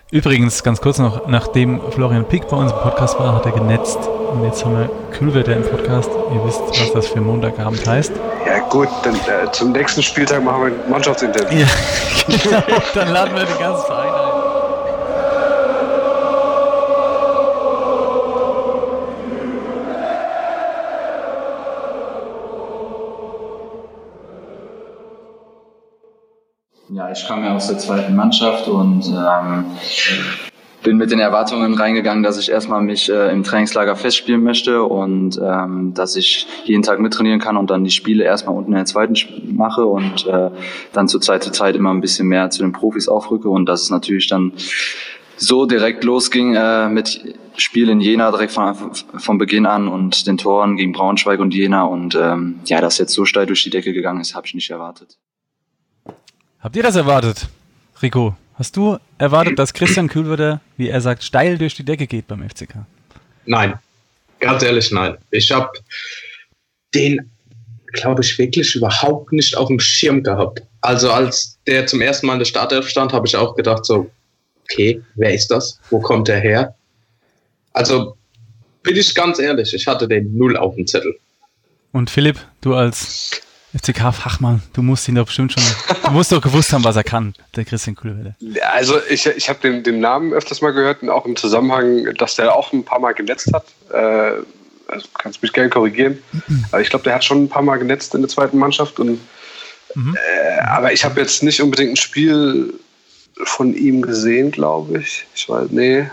Übrigens, ganz kurz noch, nachdem Florian Pick bei uns im Podcast war, hat er genetzt. Und jetzt haben wir Kühlwetter im Podcast. Ihr wisst, was das für Montagabend heißt. Ja gut, dann zum nächsten Spieltag machen wir ein Mannschaftsinterview. Ja, genau. Dann laden wir den ganzen Verein ein. Ja, ich kam ja aus der zweiten Mannschaft und bin mit den Erwartungen reingegangen, dass ich erstmal mich im Trainingslager festspielen möchte und dass ich jeden Tag mittrainieren kann und dann die Spiele erstmal unten in der zweiten mache und dann zu Zeit immer ein bisschen mehr zu den Profis aufrücke und dass es natürlich dann so direkt losging mit Spiel in Jena direkt von Beginn an und den Toren gegen Braunschweig und Jena und ja, dass jetzt so steil durch die Decke gegangen ist, habe ich nicht erwartet. Habt ihr das erwartet, Rico? Hast du erwartet, dass Christian Kühlwetter, wie er sagt, steil durch die Decke geht beim FCK? Nein, ganz ehrlich nein. Ich habe den, glaube ich, wirklich überhaupt nicht auf dem Schirm gehabt. Also als der zum ersten Mal in der Startelf stand, habe ich auch gedacht so, okay, wer ist das? Wo kommt der her? Also bin ich ganz ehrlich, ich hatte den null auf dem Zettel. Und Philipp, du als FCK-Fachmann, du musst ihn doch bestimmt schon, du musst doch gewusst haben, was er kann, der Christian Kühlwetter. Also ich habe den Namen öfters mal gehört und auch im Zusammenhang, dass der auch ein paar Mal genetzt hat. Also kannst mich gerne korrigieren. Aber ich glaube, der hat schon ein paar Mal genetzt in der zweiten Mannschaft. Und, aber ich habe jetzt nicht unbedingt ein Spiel von ihm gesehen, glaube ich. Ich weiß, nee.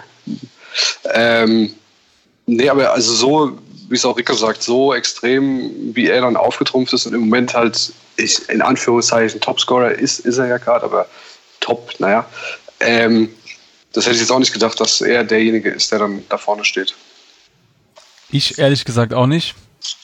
Nee, aber also so, wie es auch Rico sagt, so extrem, wie er dann aufgetrumpft ist und im Moment halt, in Anführungszeichen, Topscorer ist er ja gerade, aber top, naja. Das hätte ich jetzt auch nicht gedacht, dass er derjenige ist, der dann da vorne steht. Ich ehrlich gesagt auch nicht.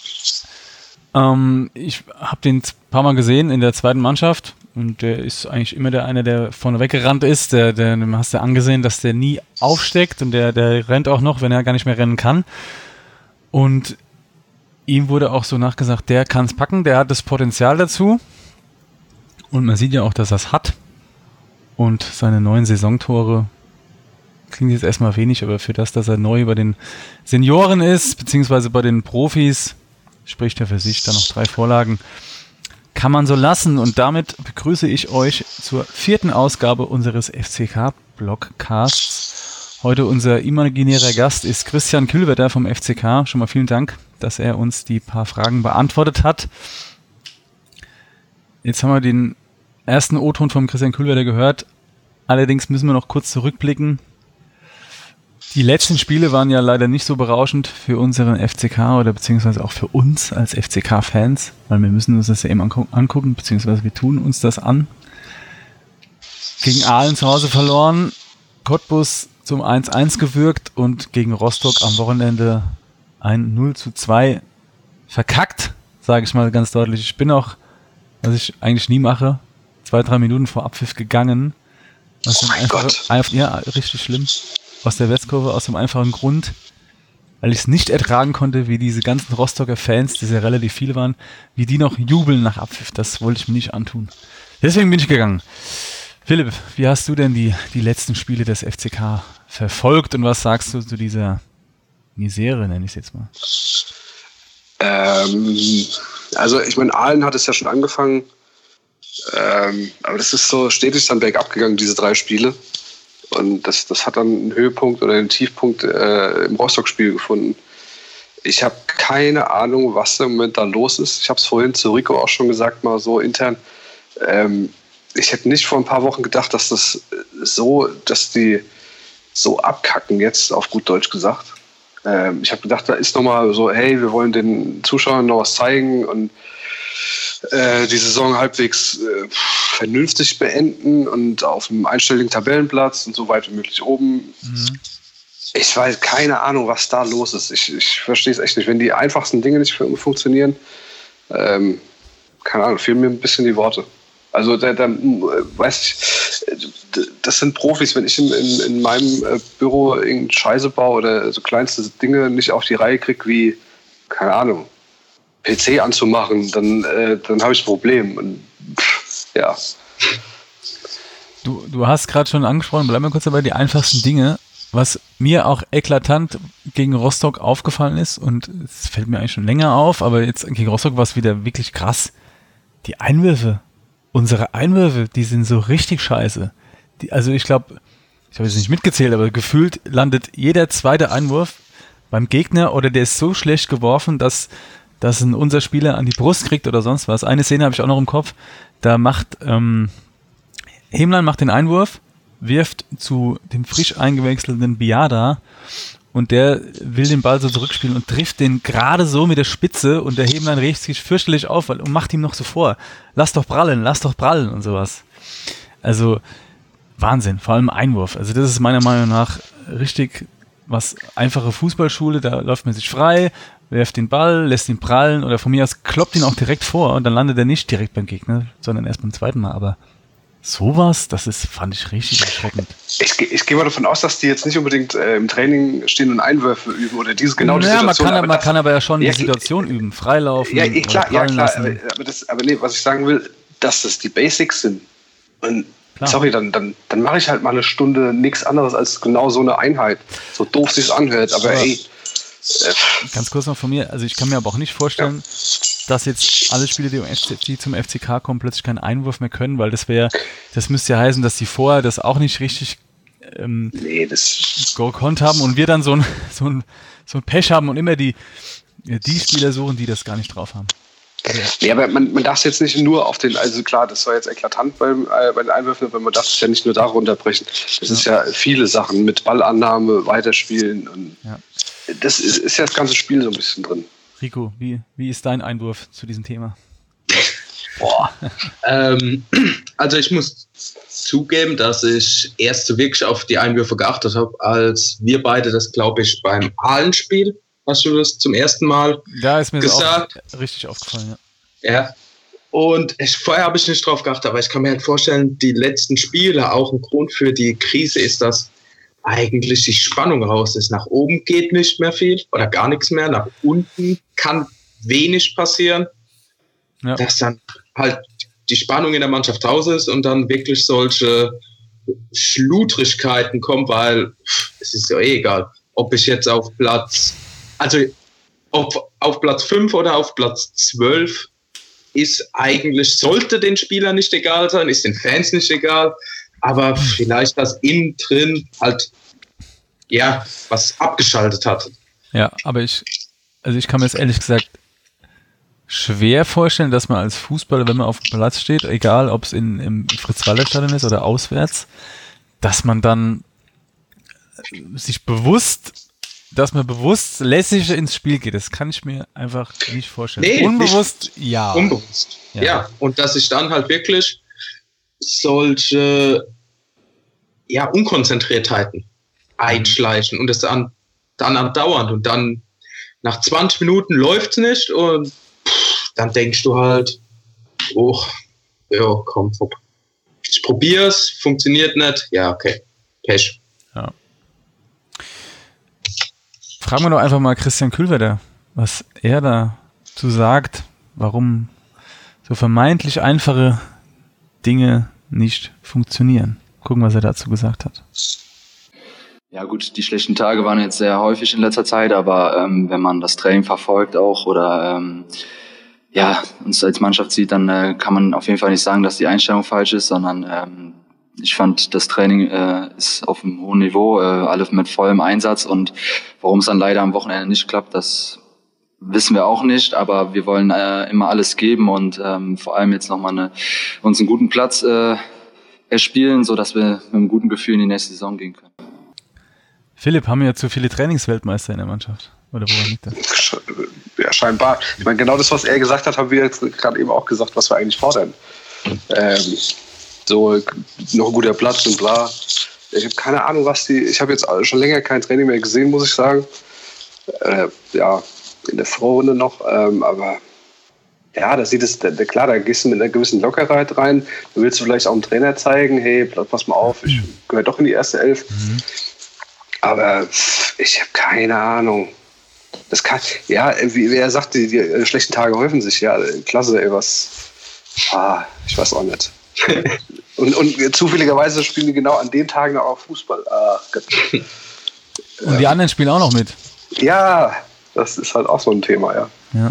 Ich habe den ein paar Mal gesehen in der zweiten Mannschaft und der ist eigentlich immer einer, der vorne weggerannt ist. Dem hast du angesehen, dass der nie aufsteckt und der rennt auch noch, wenn er gar nicht mehr rennen kann. Und ihm wurde auch so nachgesagt, der kann es packen, der hat das Potenzial dazu. Und man sieht ja auch, dass er es hat. Und seine 9 Saisontore klingt jetzt erstmal wenig, aber für das, dass er neu bei den Senioren ist, beziehungsweise bei den Profis, spricht er für sich, dann noch 3 Vorlagen, kann man so lassen. Und damit begrüße ich euch zur 4. Ausgabe unseres FCK-Blogcasts. Heute unser imaginärer Gast ist Christian Kühlwetter vom FCK. Schon mal vielen Dank, dass er uns die paar Fragen beantwortet hat. Jetzt haben wir den ersten O-Ton vom Christian Kühlwetter gehört. Allerdings müssen wir noch kurz zurückblicken. Die letzten Spiele waren ja leider nicht so berauschend für unseren FCK oder beziehungsweise auch für uns als FCK-Fans, weil wir müssen uns das ja eben angucken, beziehungsweise wir tun uns das an. Gegen Aalen zu Hause verloren, Cottbus zum 1-1 gewürgt und gegen Rostock am Wochenende ein 0-2 verkackt, sage ich mal ganz deutlich. Ich bin auch, was ich eigentlich nie mache, 2-3 Minuten vor Abpfiff gegangen. Ja, richtig schlimm. Aus der Westkurve, aus dem einfachen Grund, weil ich es nicht ertragen konnte, wie diese ganzen Rostocker Fans, die ja relativ viele waren, wie die noch jubeln nach Abpfiff. Das wollte ich mir nicht antun. Deswegen bin ich gegangen. Philipp, wie hast du denn die letzten Spiele des FCK verfolgt und was sagst du zu dieser Misere, nenne ich es jetzt mal? Also ich meine, Aalen hat es ja schon angefangen, aber das ist so stetig dann bergab gegangen, diese 3 Spiele. Und das hat dann einen Höhepunkt oder einen Tiefpunkt im Rostock-Spiel gefunden. Ich habe keine Ahnung, was im Moment da los ist. Ich habe es vorhin zu Rico auch schon gesagt, mal so intern. Ich hätte nicht vor ein paar Wochen gedacht, dass die so abkacken jetzt, auf gut Deutsch gesagt. Ich habe gedacht, da ist nochmal so, hey, wir wollen den Zuschauern noch was zeigen und die Saison halbwegs vernünftig beenden und auf einem einstelligen Tabellenplatz und so weit wie möglich oben. Mhm. Ich weiß keine Ahnung, was da los ist. Ich verstehe es echt nicht. Wenn die einfachsten Dinge nicht funktionieren, keine Ahnung, fehlen mir ein bisschen die Worte. Also weiß ich, das sind Profis, wenn ich in meinem Büro irgendeine Scheiße baue oder so kleinste Dinge nicht auf die Reihe kriege, wie, keine Ahnung, PC anzumachen, dann habe ich ein Problem. Und, ja. Du hast gerade schon angesprochen, bleib mal kurz dabei, die einfachsten Dinge, was mir auch eklatant gegen Rostock aufgefallen ist, und es fällt mir eigentlich schon länger auf, aber jetzt gegen Rostock war es wieder wirklich krass. Die Einwürfe, unsere Einwürfe, die sind so richtig scheiße. Also ich glaube, ich habe jetzt nicht mitgezählt, aber gefühlt landet jeder zweite Einwurf beim Gegner oder der ist so schlecht geworfen, dass unser Spieler an die Brust kriegt oder sonst was. Eine Szene habe ich auch noch im Kopf, da macht Hemlein macht den Einwurf, wirft zu dem frisch eingewechselten Biada und der will den Ball so zurückspielen und trifft den gerade so mit der Spitze und der Hemlein regt sich fürchterlich auf und macht ihm noch so vor, lass doch prallen und sowas. Also Wahnsinn, vor allem Einwurf. Also das ist meiner Meinung nach richtig was einfache Fußballschule, da läuft man sich frei, werft den Ball, lässt ihn prallen oder von mir aus kloppt ihn auch direkt vor und dann landet er nicht direkt beim Gegner, sondern erst beim zweiten Mal, aber sowas, fand ich richtig erschreckend. Ich gehe mal davon aus, dass die jetzt nicht unbedingt im Training stehen und Einwürfe üben oder diese genau die Situation. Man kann aber ja schon die Situation üben, freilaufen. Ja, klar. Aber nee, was ich sagen will, dass das die Basics sind. Und klar. Sorry, dann mache ich halt mal eine Stunde nichts anderes als genau so eine Einheit. So doof sich's anhört, aber ey. Ganz kurz noch von mir, also ich kann mir aber auch nicht vorstellen, dass jetzt alle Spieler, die zum FCK kommen, plötzlich keinen Einwurf mehr können, weil das müsste ja heißen, dass die vorher das auch nicht richtig gekonnt haben und wir dann so ein Pech haben und immer die Spieler suchen, die das gar nicht drauf haben. Nee, aber man darf es jetzt nicht nur auf den, also klar, das war jetzt eklatant bei den Einwürfen, aber man darf es ja nicht nur da runterbrechen. Das ist ja viele Sachen mit Ballannahme, Weiterspielen und das ist ja das ganze Spiel so ein bisschen drin. Rico, wie ist dein Einwurf zu diesem Thema? Boah. Also ich muss zugeben, dass ich erst so wirklich auf die Einwürfe geachtet habe, als wir beide das, glaube ich, beim Ahlen-Spiel, hast du das zum ersten Mal ist mir gesagt. Das auch richtig aufgefallen, ja. Und vorher habe ich nicht drauf geachtet, aber ich kann mir halt vorstellen, die letzten Spiele, auch ein Grund für die Krise ist, dass eigentlich die Spannung raus ist. Nach oben geht nicht mehr viel oder gar nichts mehr. Nach unten kann wenig passieren. Ja. Dass dann halt die Spannung in der Mannschaft raus ist und dann wirklich solche Schludrigkeiten kommen, weil es ist ja egal, ob ich jetzt auf Platz 5 oder auf Platz 12 ist eigentlich, sollte den Spielern nicht egal sein, ist den Fans nicht egal, aber vielleicht das innen drin halt, ja, was abgeschaltet hat. Ja, aber ich kann mir das ehrlich gesagt schwer vorstellen, dass man als Fußballer, wenn man auf dem Platz steht, egal ob es im Fritz-Walter-Stadion ist oder auswärts, dass man dann dass man bewusst lässig ins Spiel geht. Das kann ich mir einfach nicht vorstellen. Nee, unbewusst, ja. Unbewusst, ja. Und dass sich dann halt wirklich solche Unkonzentriertheiten einschleichen und es dann andauernd und dann nach 20 Minuten läuft es nicht und dann denkst du halt, oh, ja, komm, ich probier's, funktioniert nicht, ja, okay, Pech. Ja. Fragen wir doch einfach mal Christian Kühlwetter, was er dazu sagt, warum so vermeintlich einfache Dinge nicht funktionieren. Gucken, was er dazu gesagt hat. Ja gut, die schlechten Tage waren jetzt sehr häufig in letzter Zeit, aber wenn man das Training verfolgt auch oder uns als Mannschaft sieht, dann kann man auf jeden Fall nicht sagen, dass die Einstellung falsch ist, sondern ich fand, das Training ist auf einem hohen Niveau, alles mit vollem Einsatz und warum es dann leider am Wochenende nicht klappt, das wissen wir auch nicht, aber wir wollen immer alles geben und vor allem jetzt nochmal uns einen guten Platz erspielen, sodass wir mit einem guten Gefühl in die nächste Saison gehen können. Philipp, haben wir ja zu viele Trainingsweltmeister in der Mannschaft? Oder woran liegt das? Ja, scheinbar. Ich meine, genau das, was er gesagt hat, haben wir jetzt gerade eben auch gesagt, was wir eigentlich fordern. So, noch ein guter Platz und bla. Ich habe keine Ahnung, ich habe jetzt schon länger kein Training mehr gesehen, muss ich sagen. In der Vorrunde noch, aber ja, da gehst du mit einer gewissen Lockerheit rein. Da willst du vielleicht auch dem Trainer zeigen, hey, pass mal auf, ich gehöre doch in die erste Elf. Aber ich habe keine Ahnung. Das kann, wie er sagt, die schlechten Tage häufen sich. Ja, klasse, ey, ich weiß auch nicht. Und zufälligerweise spielen die genau an den Tagen auch Fußball. Ah, Gott. Und die anderen spielen auch noch mit. Ja, das ist halt auch so ein Thema, ja. Ja.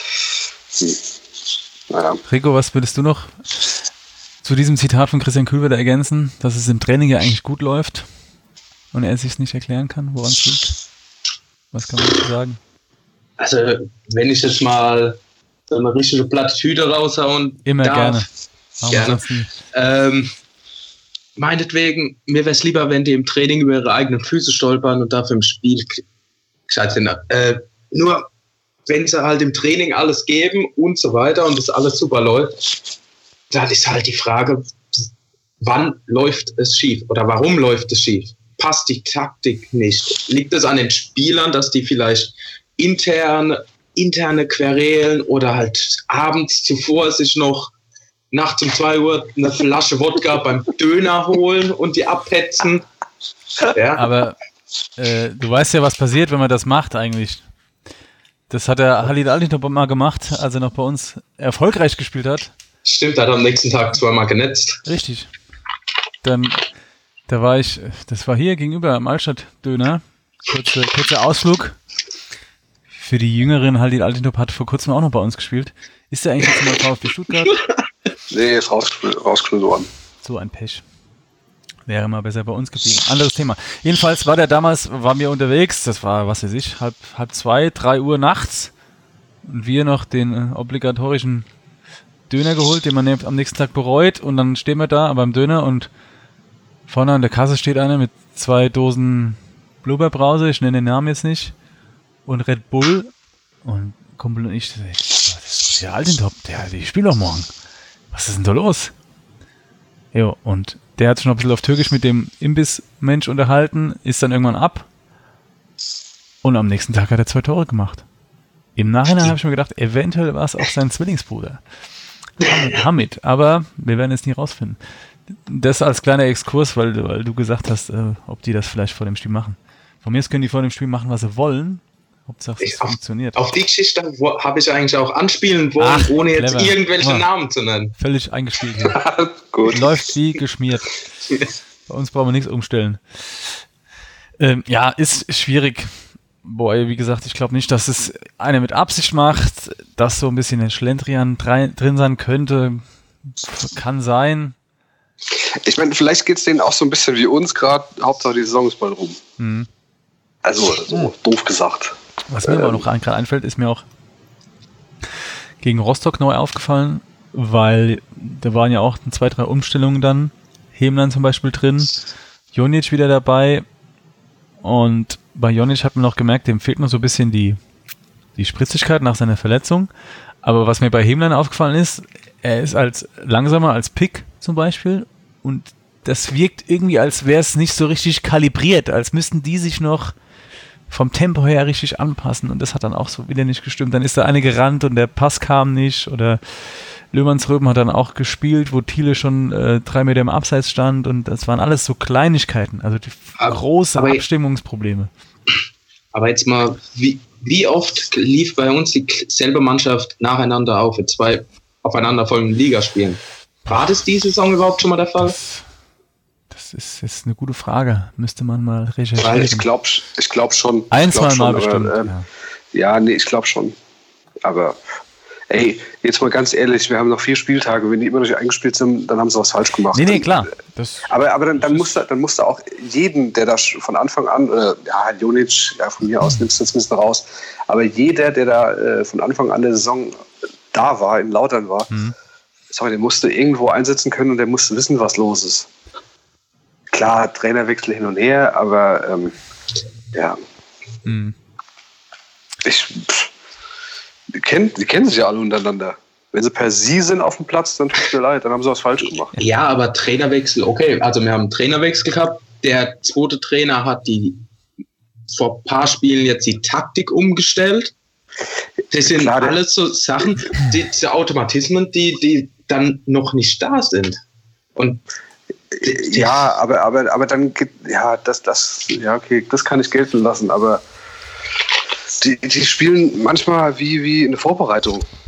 Naja. Rico, was würdest du noch zu diesem Zitat von Christian Kühlwetter ergänzen, dass es im Training ja eigentlich gut läuft und er es sich nicht erklären kann, woran es liegt? Was kann man dazu sagen? Also, wenn ich jetzt mal so eine richtige Plattitüde raushauen Immer darf, gerne. Meinetwegen, mir wäre es lieber, wenn die im Training über ihre eigenen Füße stolpern und dafür im Spiel gescheit sind. Nur, wenn sie halt im Training alles geben und so weiter und das alles super läuft, dann ist halt die Frage, wann läuft es schief oder warum läuft es schief? Passt die Taktik nicht? Liegt es an den Spielern, dass die vielleicht interne Querelen oder halt abends zuvor sich noch nachts um 2 Uhr eine Flasche Wodka beim Döner holen und die abhetzen? Ja. Aber du weißt ja, was passiert, wenn man das macht eigentlich. Das hat der Halil Altintop mal gemacht, als er noch bei uns erfolgreich gespielt hat. Stimmt, er hat am nächsten Tag 2-mal genetzt. Richtig. Das war hier gegenüber am Altstadt-Döner. Kurzer Ausflug. Für die Jüngeren, Halil Altintop hat vor kurzem auch noch bei uns gespielt. Ist der eigentlich jetzt mal VfB Stuttgart? Nee, ist rausgeschnitten worden. So ein Pech. Wäre mal besser bei uns geblieben. Anderes Thema. Jedenfalls waren wir unterwegs, das war, was weiß ich, halb 2, 3 Uhr nachts. Und wir noch den obligatorischen Döner geholt, den man am nächsten Tag bereut. Und dann stehen wir da beim Döner und vorne an der Kasse steht einer mit 2 Dosen Blubberbrause, ich nenne den Namen jetzt nicht, und Red Bull. Und Kumpel und ich, das ist der Altintop, die spielt doch morgen. Was ist denn da los? Jo, und der hat sich noch ein bisschen auf Türkisch mit dem Imbiss-Mensch unterhalten, ist dann irgendwann ab. Und am nächsten Tag hat er 2 Tore gemacht. Im Nachhinein habe ich mir gedacht, eventuell war es auch sein Zwillingsbruder. Hamid. Aber wir werden es nie rausfinden. Das als kleiner Exkurs, weil du gesagt hast, ob die das vielleicht vor dem Spiel machen. Von mir aus können die vor dem Spiel machen, was sie wollen. Hauptsache es funktioniert. Auf die Geschichte habe ich eigentlich auch anspielen wollen, ohne jetzt irgendwelche Namen zu nennen. Völlig eingespielt hier. Gut. Läuft wie geschmiert. Bei uns brauchen wir nichts umstellen. Ja, ist schwierig. Boah, wie gesagt, ich glaube nicht, dass es einer mit Absicht macht, dass so ein bisschen ein Schlendrian drin sein könnte. Kann sein. Ich meine, vielleicht geht es denen auch so ein bisschen wie uns gerade. Hauptsache die Saison ist bald rum. Mhm. Also, so doof gesagt. Was mir aber noch gerade einfällt, ist mir auch gegen Rostock neu aufgefallen, weil da waren ja auch 2, 3 Umstellungen dann. Hemlein zum Beispiel drin, Jonic wieder dabei und bei Jonic hat man noch gemerkt, dem fehlt noch so ein bisschen die Spritzigkeit nach seiner Verletzung. Aber was mir bei Hemlein aufgefallen ist, er ist langsamer als Pick zum Beispiel und das wirkt irgendwie, als wäre es nicht so richtig kalibriert, als müssten die sich noch vom Tempo her richtig anpassen und das hat dann auch so wieder nicht gestimmt. Dann ist da eine gerannt und der Pass kam nicht oder Löhmannsröben hat dann auch gespielt, wo Thiele schon 3 Meter im Abseits stand und das waren alles so Kleinigkeiten, also große Abstimmungsprobleme. Aber jetzt mal, wie oft lief bei uns dieselbe Mannschaft nacheinander auf in 2 aufeinanderfolgenden Ligaspielen? War das diese Saison überhaupt schon mal der Fall? Das ist jetzt eine gute Frage. Müsste man mal recherchieren. Weil ich glaube schon. Ein, zwei Mal bestimmt. Ich glaube schon. Aber ey, jetzt mal ganz ehrlich, wir haben noch 4 Spieltage. Wenn die immer noch nicht eingespielt sind, dann haben sie was falsch gemacht. Nee, klar. Aber dann musst du auch jeden, der da von Anfang an, Jonic, von mir aus nimmst du jetzt ein bisschen raus, aber jeder, der da von Anfang an der Saison da war, in Lautern war, den musst du irgendwo einsetzen können und der musste wissen, was los ist. Klar, Trainerwechsel hin und her, aber ja. Mhm. Die kennen sich ja alle untereinander. Wenn sie per Sie sind auf dem Platz, dann tut es mir leid, dann haben sie was falsch gemacht. Ja, aber Trainerwechsel, okay. Also wir haben einen Trainerwechsel gehabt. Der 2. Trainer hat vor ein paar Spielen jetzt die Taktik umgestellt. Das sind alles so Sachen, diese Automatismen, die dann noch nicht da sind. Und ja, aber dann geht, okay, das kann ich gelten lassen, aber die spielen manchmal wie in der Vorbereitung.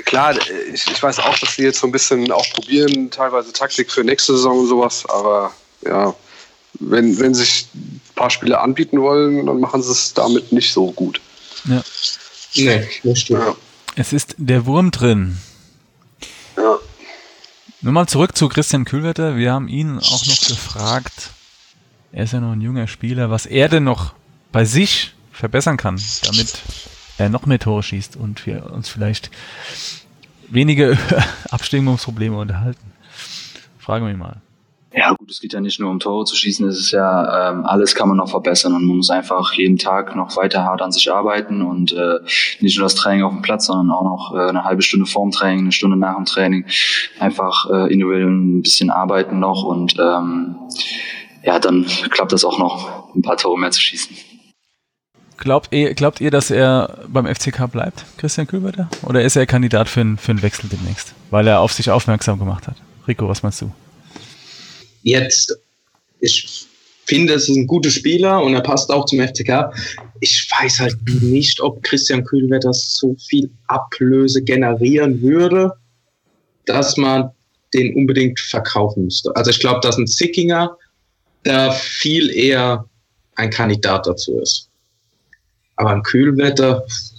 klar, ich weiß auch, dass die jetzt so ein bisschen auch probieren, teilweise Taktik für nächste Saison und sowas, aber ja, wenn sich ein paar Spiele anbieten wollen, dann machen sie es damit nicht so gut. Ja. Nee, das stimmt. Ja. Es ist der Wurm drin. Ja. Nur mal zurück zu Christian Kühlwetter. Wir haben ihn auch noch gefragt, er ist ja noch ein junger Spieler, was er denn noch bei sich verbessern kann, damit er noch mehr Tore schießt und wir uns vielleicht weniger über Abstimmungsprobleme unterhalten. Fragen wir ihn mal. Ja gut, es geht ja nicht nur um Tore zu schießen, es ist ja, alles kann man noch verbessern und man muss einfach jeden Tag noch weiter hart an sich arbeiten und nicht nur das Training auf dem Platz, sondern auch noch eine halbe Stunde vorm Training, eine Stunde nach dem Training, einfach individuell ein bisschen arbeiten noch und ja, dann klappt das auch noch, ein paar Tore mehr zu schießen. Glaubt ihr, dass er beim FCK bleibt, Christian Kühlwetter? Oder ist er Kandidat für einen Wechsel demnächst, weil er auf sich aufmerksam gemacht hat? Rico, was meinst du? Jetzt, ich finde, es ist ein guter Spieler und er passt auch zum FCK. Ich weiß halt nicht, ob Christian Kühlwetter so viel Ablöse generieren würde, dass man den unbedingt verkaufen müsste. Also ich glaube, dass ein Sickinger da viel eher ein Kandidat dazu ist. Aber ein Kühlwetter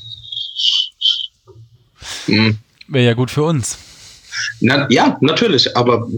wäre ja gut für uns. Ja, natürlich, aber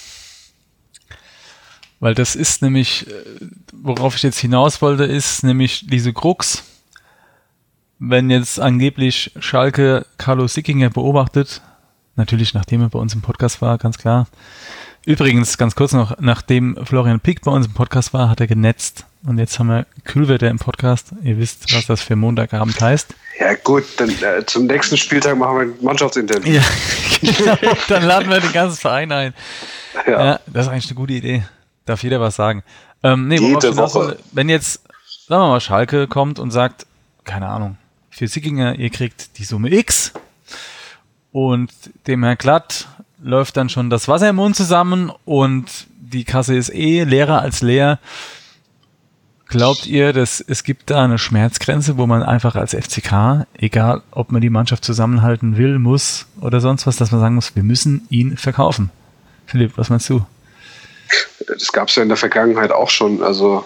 weil das ist nämlich, worauf ich jetzt hinaus wollte, ist nämlich diese Krux. Wenn jetzt angeblich Schalke Carlo Sickinger beobachtet, natürlich nachdem er bei uns im Podcast war, ganz klar. Übrigens, ganz kurz noch, nachdem Florian Pick bei uns im Podcast war, hat er genetzt. Und jetzt haben wir Kühlwetter im Podcast. Ihr wisst, was das für Montagabend heißt. Ja gut, dann zum nächsten Spieltag machen wir ein Mannschaftsinterview. Ja, genau. Dann laden wir den ganzen Verein ein. Ja, das ist eigentlich eine gute Idee. Darf jeder was sagen. Jede Woche. Wenn jetzt, sagen wir mal, Schalke kommt und sagt, keine Ahnung, für Sickinger, ihr kriegt die Summe X und dem Herrn Glatt läuft dann schon das Wasser im Mund zusammen und die Kasse ist leerer als leer. Glaubt ihr, dass es gibt da eine Schmerzgrenze, wo man einfach als FCK, egal ob man die Mannschaft zusammenhalten will, muss oder sonst was, dass man sagen muss, wir müssen ihn verkaufen? Philipp, was meinst du? Das gab es ja in der Vergangenheit auch schon. Also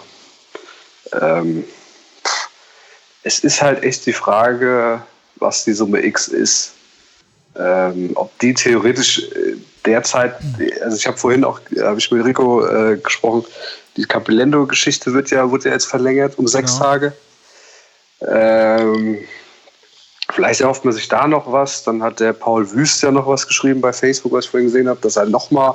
es ist halt echt die Frage, was die Summe X ist. Ob die theoretisch derzeit, also ich habe vorhin auch, habe ich mit Rico gesprochen, die Capilendo-Geschichte wurde ja jetzt verlängert um 6 Tage. Vielleicht erhofft man sich da noch was. Dann hat der Paul Wüst ja noch was geschrieben bei Facebook, was ich vorhin gesehen habe, dass er nochmal,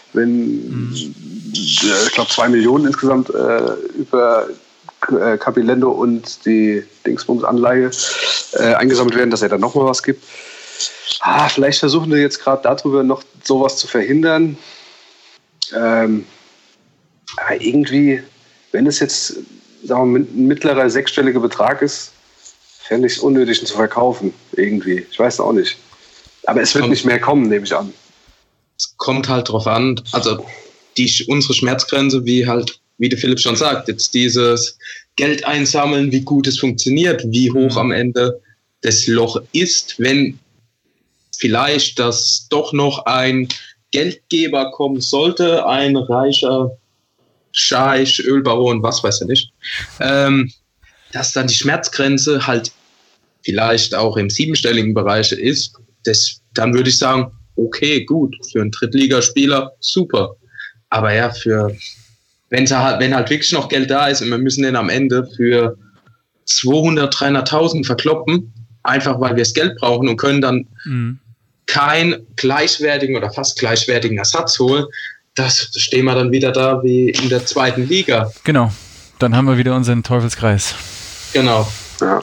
ich glaube 2 Millionen insgesamt über Capilendo und die Dingsbums-Anleihe eingesammelt werden, dass er dann nochmal was gibt. Vielleicht versuchen wir jetzt gerade darüber noch sowas zu verhindern. Aber irgendwie, wenn es jetzt, sagen wir mal, ein mittlerer sechsstelliger Betrag ist, fände ich es unnötig, ihn zu verkaufen. Irgendwie. Ich weiß auch nicht. Aber es wird nicht mehr kommen, nehme ich an. Es kommt halt drauf an, also unsere Schmerzgrenze, wie der Philipp schon sagt, jetzt dieses Geld einsammeln, wie gut es funktioniert, wie hoch am Ende das Loch ist, wenn vielleicht das doch noch ein Geldgeber kommen sollte, ein reicher Scheich, Ölbaron, was weiß ich nicht, dass dann die Schmerzgrenze halt vielleicht auch im 7-stelligen Bereich ist, dann würde ich sagen, okay, gut, für einen Drittligaspieler super. Aber ja, wenn halt wirklich noch Geld da ist und wir müssen den am Ende für 200.000, 300.000 verkloppen, einfach weil wir das Geld brauchen und können dann keinen gleichwertigen oder fast gleichwertigen Ersatz holen, das stehen wir dann wieder da wie in der 2. Liga. Genau, dann haben wir wieder unseren Teufelskreis. Genau. Ja.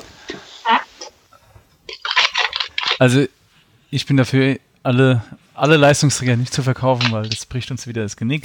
Also ich bin dafür, alle Leistungsträger nicht zu verkaufen, weil das bricht uns wieder das Genick.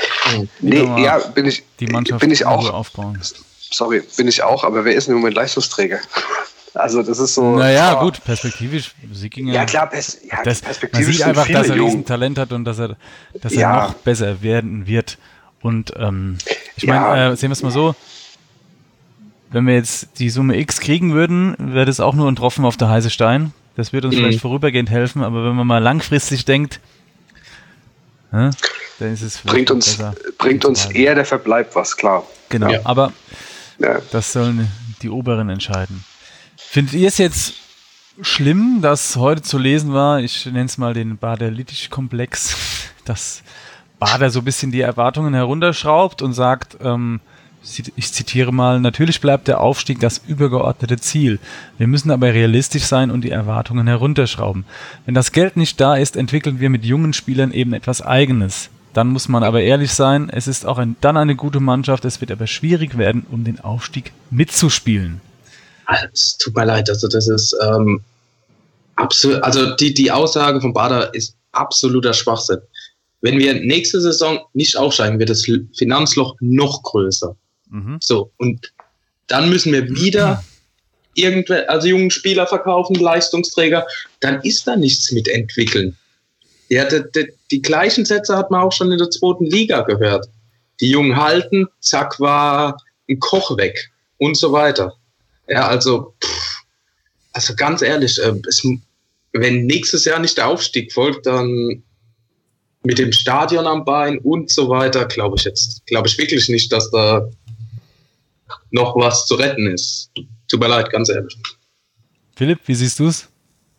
Die Mannschaft bin ich auch. Aufbauen. Sorry, bin ich auch, aber wer ist denn im Moment Leistungsträger? Also das ist so... Naja, gut, perspektivisch. Sickinger, ja klar, perspektivisch man sieht einfach, dass er ein Talent hat und dass er noch besser werden wird. Und ich meine, sehen wir es mal so, wenn wir jetzt die Summe X kriegen würden, wäre das auch nur ein Tropfen auf der heiße Stein. Das wird uns vielleicht vorübergehend helfen, aber wenn man mal langfristig denkt, dann ist es bringt uns eher der Verbleib was, klar. Genau, aber das sollen die Oberen entscheiden. Findet ihr es jetzt schlimm, dass heute zu lesen war, ich nenne es mal den Bader-Littich-Komplex, dass Bader so ein bisschen die Erwartungen herunterschraubt und sagt, ich zitiere mal, natürlich bleibt der Aufstieg das übergeordnete Ziel. Wir müssen aber realistisch sein und die Erwartungen herunterschrauben. Wenn das Geld nicht da ist, entwickeln wir mit jungen Spielern eben etwas Eigenes. Dann muss man aber ehrlich sein, es ist auch dann eine gute Mannschaft, es wird aber schwierig werden, um den Aufstieg mitzuspielen. Es tut mir leid, also das ist absolut, also die Aussage von Bader ist absoluter Schwachsinn. Wenn wir nächste Saison nicht aufsteigen, wird das Finanzloch noch größer. So, und dann müssen wir wieder jungen Spieler verkaufen, Leistungsträger, dann ist da nichts mit entwickeln. Ja, die gleichen Sätze hat man auch schon in der 2. Liga gehört. Die Jungen halten, zack, war ein Koch weg und so weiter. Ja, also ganz ehrlich, wenn nächstes Jahr nicht der Aufstieg folgt, dann mit dem Stadion am Bein und so weiter, glaube ich wirklich nicht, dass da noch was zu retten ist. Tut mir leid, ganz ehrlich. Philipp, wie siehst du es?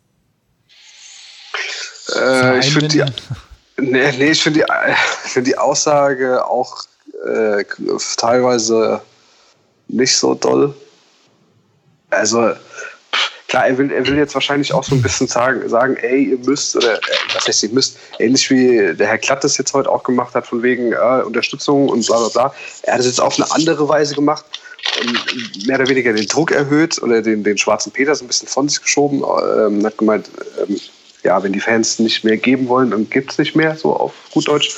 Ich finde die Aussage auch teilweise nicht so doll. Also klar, er will jetzt wahrscheinlich auch so ein bisschen sagen, ey, ihr müsst, oder was heißt ihr müsst, ähnlich wie der Herr Klatt das jetzt heute auch gemacht hat, von wegen Unterstützung und bla bla bla. Er hat es jetzt auf eine andere Weise gemacht und mehr oder weniger den Druck erhöht oder den schwarzen Peter so ein bisschen von sich geschoben, hat gemeint, wenn die Fans nicht mehr geben wollen, dann gibt es nicht mehr, so auf gut Deutsch.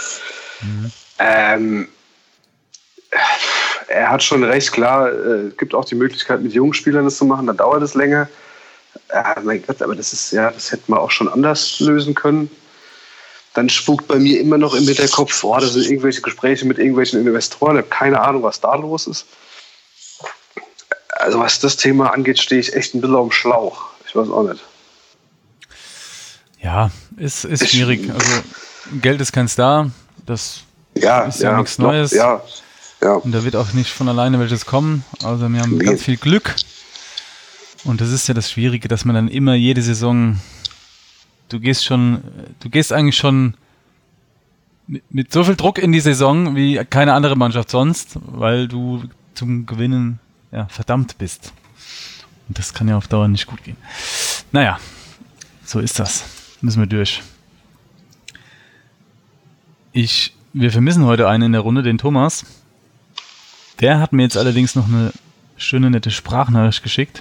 Er hat schon recht, klar, es gibt auch die Möglichkeit, mit jungen Spielern das zu machen, dann dauert es länger. Mein Gott, aber das hätte man auch schon anders lösen können. Dann spukt bei mir immer noch im Hinterkopf, das sind irgendwelche Gespräche mit irgendwelchen Investoren, ich habe keine Ahnung, was da los ist. Also was das Thema angeht, stehe ich echt ein bisschen auf dem Schlauch. Ich weiß auch nicht. Ja, ist schwierig. Also Geld ist keins da, das ist ja nichts Neues. Ja. Und da wird auch nicht von alleine welches kommen. Also wir haben ganz viel Glück. Und das ist ja das Schwierige, dass man dann immer jede Saison, du gehst eigentlich schon mit so viel Druck in die Saison wie keine andere Mannschaft sonst, weil du zum Gewinnen verdammt bist. Und das kann ja auf Dauer nicht gut gehen. Naja, so ist das. Müssen wir durch. Wir vermissen heute einen in der Runde, den Thomas. Der hat mir jetzt allerdings noch eine schöne, nette Sprachnachricht geschickt.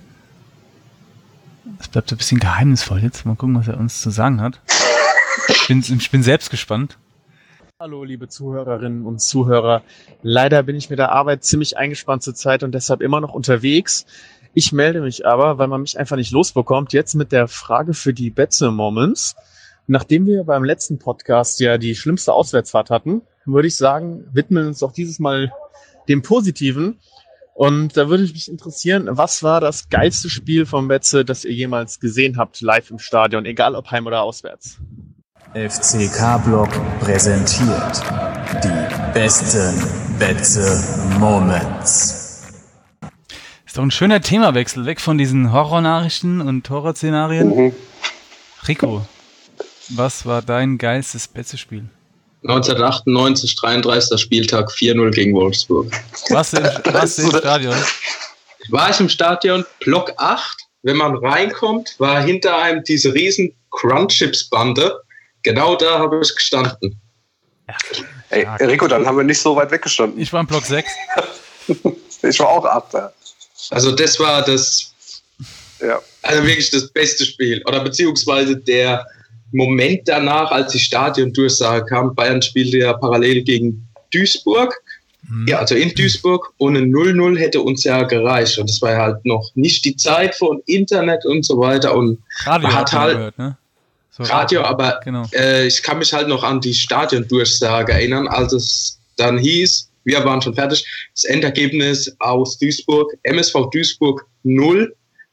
Das bleibt ein bisschen geheimnisvoll jetzt. Mal gucken, was er uns zu sagen hat. Ich bin selbst gespannt. Hallo, liebe Zuhörerinnen und Zuhörer. Leider bin ich mit der Arbeit ziemlich eingespannt zur Zeit und deshalb immer noch unterwegs. Ich melde mich aber, weil man mich einfach nicht losbekommt, jetzt mit der Frage für die Betze Moments. Nachdem wir beim letzten Podcast ja die schlimmste Auswärtsfahrt hatten, würde ich sagen, widmen wir uns auch dieses Mal dem Positiven. Und da würde mich interessieren, was war das geilste Spiel von Betze, das ihr jemals gesehen habt, live im Stadion, egal ob heim oder auswärts? FCK-Block präsentiert die besten Betze Moments. Ist doch ein schöner Themawechsel, weg von diesen Horrornachrichten und Horrorszenarien. Rico, was war dein geilstes Betze-Spiel? 1998, 33. Spieltag, 4-0 gegen Wolfsburg. Warst du im Stadion? War ich im Stadion, Block 8. Wenn man reinkommt, war hinter einem diese riesen Crunchips-Bande. Genau da habe ich gestanden. Ja. Ey, Rico, dann haben wir nicht so weit weggestanden. Ich war im Block 6. Ich war auch 8. Also das war also wirklich das beste Spiel. Oder beziehungsweise der Moment danach, als die Stadiondurchsage kam. Bayern spielte ja parallel gegen Duisburg. Ja, also in Duisburg. Und ein 0-0 hätte uns ja gereicht. Und das war ja halt noch nicht die Zeit von Internet und so weiter. Und Radio man hat halt gehört, ne? So, Radio, aber genau. Ich kann mich halt noch an die Stadiondurchsage erinnern, als es dann hieß, wir waren schon fertig, das Endergebnis aus Duisburg, MSV Duisburg 0,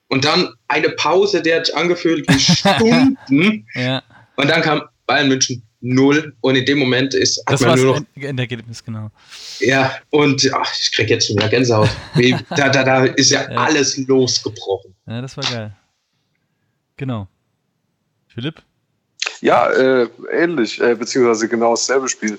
Und dann eine Pause, der hat sich angefühlt wie Stunden. Ja. Und dann kam Bayern München 0 und in dem Moment hat man nur noch... Das Endergebnis, genau. Ja, und ich krieg jetzt schon wieder Gänsehaut. Da ist ja alles losgebrochen. Ja, das war geil. Genau. Philipp? Ja, ähnlich, beziehungsweise genau dasselbe Spiel.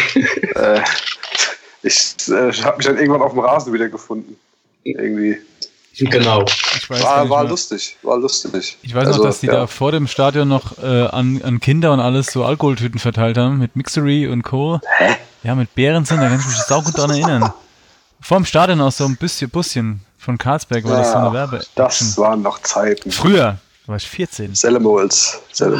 Ich habe mich dann irgendwann auf dem Rasen wiedergefunden. Irgendwie. Genau. War lustig. Ich weiß noch, dass die da vor dem Stadion noch an Kinder und alles so Alkoholtüten verteilt haben, mit Mixery und Co. Hä? Ja, mit Behrensen, da kann ich mich saugut dran erinnern. Vor dem Stadion aus so ein Busschen von Karlsberg war das so eine Werbe. Das waren noch Zeiten. Früher, da war ich 14. Sellemols.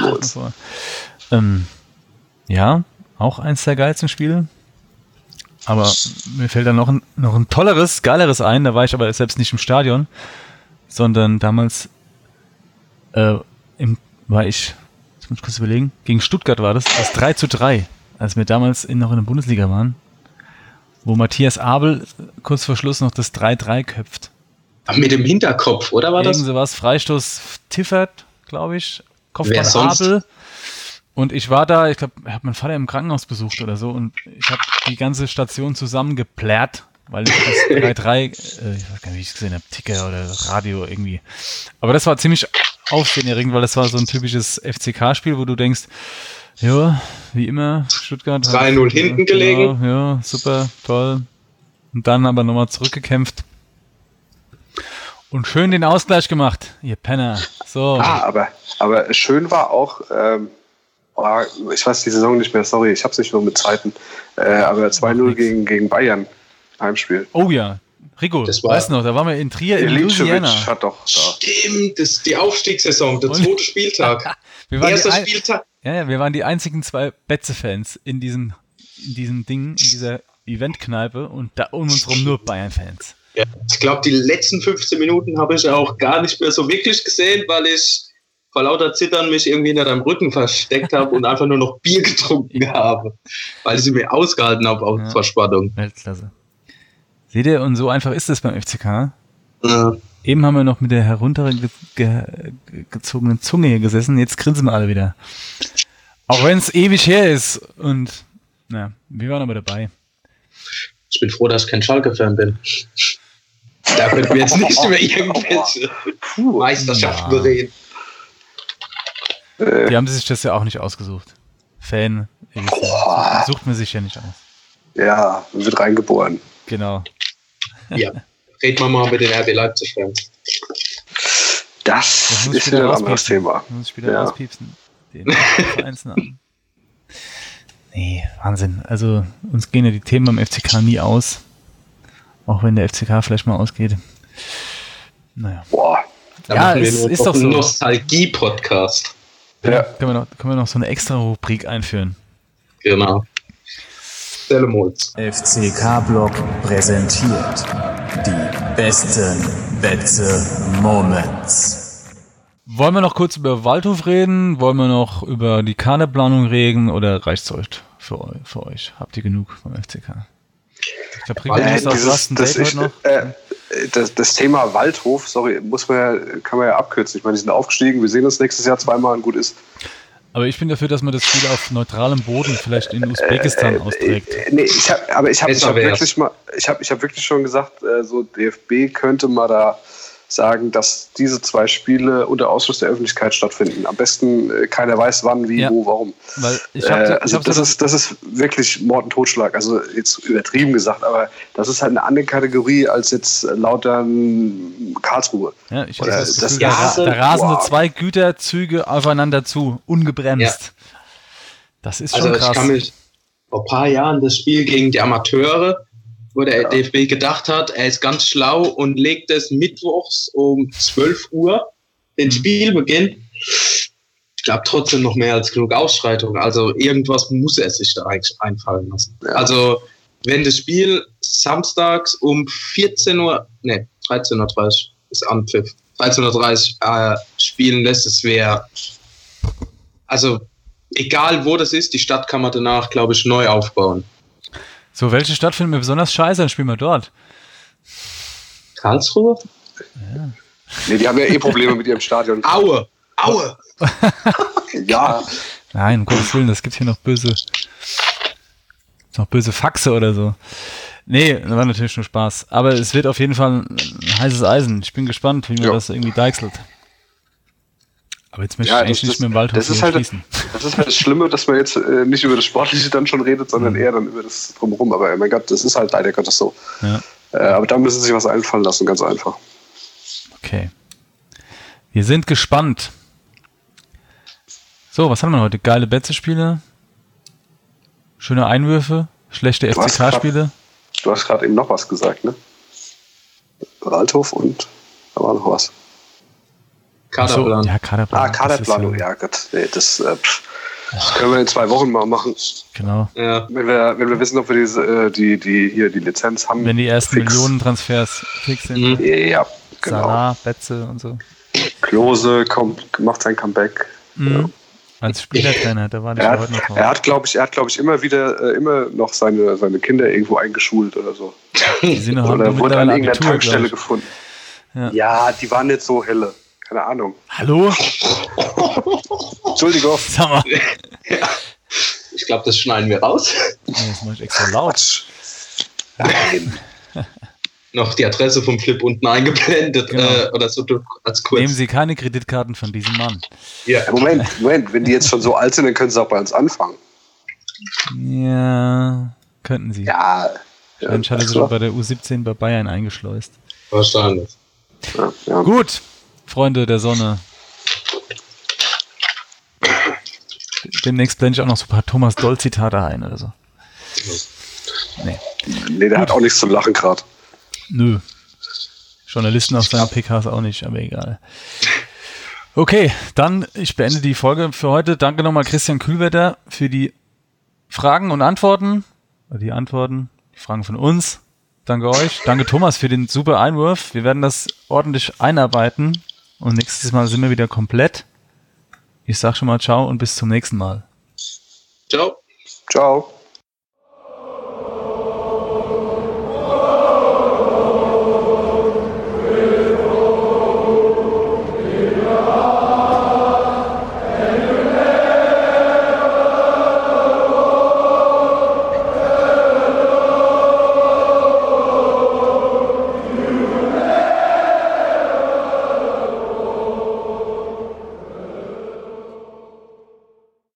Ja, auch eins der geilsten Spiele. Aber mir fällt da noch ein tolleres, geileres ein. Da war ich aber selbst nicht im Stadion, sondern damals jetzt muss ich kurz überlegen, gegen Stuttgart war das 3:3, als wir damals noch in der Bundesliga waren, wo Matthias Abel kurz vor Schluss noch das 3:3 köpft. Mit dem Hinterkopf, oder war das? Irgend sowas, Freistoß Tiffert, glaube ich, Kopfball Wer sonst? Abel. Und ich war da, ich glaube, ich habe meinen Vater im Krankenhaus besucht oder so und ich habe die ganze Station zusammengeplärt, weil ich das 3:3, ich weiß gar nicht, wie ich es gesehen habe, Ticker oder Radio irgendwie. Aber das war ziemlich aufsehenerregend, weil das war so ein typisches FCK-Spiel, wo du denkst, ja, wie immer, Stuttgart. 3-0 hinten gelegen. Ja, super, toll. Und dann aber nochmal zurückgekämpft. Und schön den Ausgleich gemacht, ihr Penner. So. Aber schön war auch, ich weiß die Saison nicht mehr, sorry, ich hab's nicht nur mit Zeiten, aber 2-0 gegen Bayern, Heimspiel. Oh ja, Rico, weißt du noch, da waren wir in Trier in Louisiana. Hat doch da. Stimmt, das ist die Aufstiegssaison, der zweite Spieltag. Erster Spieltag. Ja, wir waren die einzigen 2 Betze-Fans in diesem Ding, in dieser Eventkneipe und da um uns rum nur Bayern-Fans. Ja, ich glaube, die letzten 15 Minuten habe ich auch gar nicht mehr so wirklich gesehen, weil ich vor lauter Zittern mich irgendwie hinter deinem Rücken versteckt habe und einfach nur noch Bier getrunken habe, weil ich sie mir ausgehalten habe vor Spannung. Weltklasse. Seht ihr, und so einfach ist es beim FCK. Ja. Eben haben wir noch mit der heruntergezogenen Zunge hier gesessen, jetzt grinsen wir alle wieder. Auch wenn es ewig her ist. Und wir waren aber dabei. Ich bin froh, dass ich kein Schalke-Fan bin. Da könnten wir jetzt nicht über irgendwelche Meisterschaften reden. Die haben sich das ja auch nicht ausgesucht. Fan, sucht man sich ja nicht aus. Ja, man wird reingeboren. Genau. Ja, reden wir mal mit den RB Leipzig-Fans. Das ist wieder ein anderes Thema. Muss ich wieder auspiepsen. Den Vereinsnamen. Nee, Wahnsinn. Also uns gehen ja die Themen beim FCK nie aus. Auch wenn der FCK vielleicht mal ausgeht. Naja. Boah. Ja, ist doch so. Nostalgie-Podcast. Ja. Können wir noch so eine extra Rubrik einführen. Genau. Sellemols. FCK-Blog präsentiert die besten Betze-Moments. Wollen wir noch kurz über Waldhof reden? Wollen wir noch über die Kaderplanung reden? Oder reicht's euch für euch? Habt ihr genug vom FCK? Ich glaube, Rico ist auf Rasten heute noch. Das Thema Waldhof, sorry, kann man ja abkürzen. Ich meine, die sind aufgestiegen, wir sehen uns nächstes Jahr zweimal und gut ist. Aber ich bin dafür, dass man das Spiel auf neutralem Boden vielleicht in Usbekistan austrägt. Nee, ich hab wirklich schon gesagt, so DFB könnte mal da sagen, dass diese 2 Spiele unter Ausschluss der Öffentlichkeit stattfinden. Am besten keiner weiß wann, wie, wo, warum. Weil das ist wirklich Mord und Totschlag. Also jetzt übertrieben gesagt, aber das ist halt eine andere Kategorie als jetzt Lautern Karlsruhe. Ja, ich habe das Gefühl, da rasen so 2 Güterzüge aufeinander zu, ungebremst. Ja. Das ist schon krass. Ich kann mich vor ein paar Jahren das Spiel gegen die Amateure, wo der DFB gedacht hat, er ist ganz schlau und legt es mittwochs um 12 Uhr den Spielbeginn. Ich glaube trotzdem noch mehr als genug Ausschreitungen. Also irgendwas muss er sich da eigentlich einfallen lassen. Ja. Also wenn das Spiel samstags um 13:30 Uhr ist Anpfiff, 13:30 Uhr spielen lässt, es wäre, also egal wo das ist, die Stadt kann man danach, glaube ich, neu aufbauen. So, welche Stadt finden wir besonders scheiße? Dann spielen wir dort. Karlsruhe? Ja. Nee, die haben ja Probleme mit ihrem Stadion. Aue! Ja. Nein, um Gottes Willen, das gibt hier noch böse Faxe oder so. Nee, das war natürlich nur Spaß. Aber es wird auf jeden Fall ein heißes Eisen. Ich bin gespannt, wie man das irgendwie deichselt. Aber jetzt möchte ich eigentlich nicht mehr im Waldhof schließen. Das ist halt das Schlimme, dass man jetzt nicht über das Sportliche dann schon redet, sondern eher dann über das Drumherum. Aber mein Gott, das ist halt leider Gottes so. Ja. Aber da müssen sie sich was einfallen lassen, ganz einfach. Okay. Wir sind gespannt. So, was haben wir heute? Geile Betze-Spiele, schöne Einwürfe, schlechte FCK-Spiele. Du hast gerade eben noch was gesagt, ne? Waldhof und da war noch was. Kaderplan. Ja, Kaderplan. Kaderplanung, ja Gott. Nee, das können wir in 2 Wochen mal machen. Genau. Ja. Wenn wir wissen, ob wir die Lizenz haben. Wenn die ersten Millionentransfers fix sind. Ja, genau. Salah, Betze und so. Klose macht sein Comeback. Mhm. Ja. Als Spielertrainer, da war der heute noch drauf. Er hat, glaube ich, immer noch seine Kinder irgendwo eingeschult oder so. Die sind noch Oder wurde an irgendeiner Abitur, Tankstelle gefunden. Ja. Die waren nicht so helle. Keine Ahnung. Hallo? Entschuldigung. Sag mal. Ich glaube, das schneiden wir raus. Nee, das mache ich extra laut. Nein. Noch die Adresse vom Flip unten eingeblendet. Genau. Oder so als kurz. Nehmen Sie keine Kreditkarten von diesem Mann. Ja. Moment. Wenn die jetzt schon so alt sind, dann können sie auch bei uns anfangen. Ja, könnten Sie. Ja. Mensch, hat er sich bei der U17 bei Bayern eingeschleust. Wahrscheinlich. Ja. Gut, Freunde der Sonne. Demnächst blende ich auch noch so ein paar Thomas Doll-Zitate ein oder so. Nee, der hat auch nichts zum Lachen gerade. Nö. Journalisten auf seinen PKs auch nicht, aber egal. Okay, dann ich beende die Folge für heute. Danke nochmal Christian Kühlwetter für die Fragen und Antworten. Die Fragen von uns. Danke euch. Danke Thomas für den super Einwurf. Wir werden das ordentlich einarbeiten und nächstes Mal sind wir wieder komplett. Ich sag schon mal ciao und bis zum nächsten Mal. Ciao. Ciao.